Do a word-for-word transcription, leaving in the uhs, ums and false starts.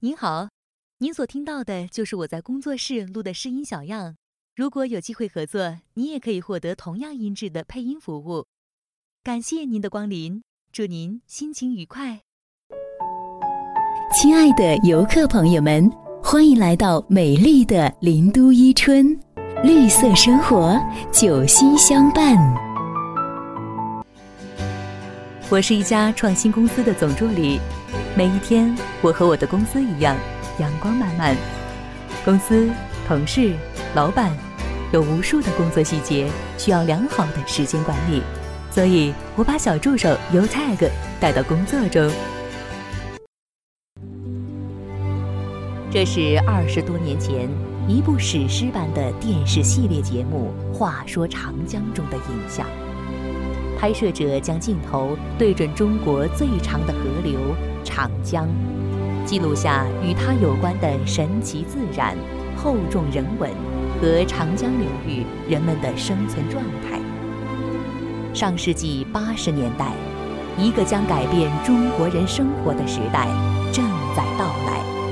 您好，您所听到的就是我在工作室录的试音小样。如果有机会合作，你也可以获得同样音质的配音服务。感谢您的光临，祝您心情愉快。 亲爱的游客朋友们，欢迎来到美丽的林都伊春，绿色生活，九心相伴。 我是一家创新公司的总助理，每一天我和我的公司一样阳光满满。公司、同事、老板有无数的工作细节需要良好的时间管理，所以我把小助手 U-Tag 带到工作中。这是二十多年前一部史诗般的电视系列节目《话说长江》中的影像。拍摄者将镜头对准中国最长的河流长江，记录下与它有关的神奇自然、厚重人文和长江流域人们的生存状态。上世纪八十年代，一个将改变中国人生活的时代正在到来。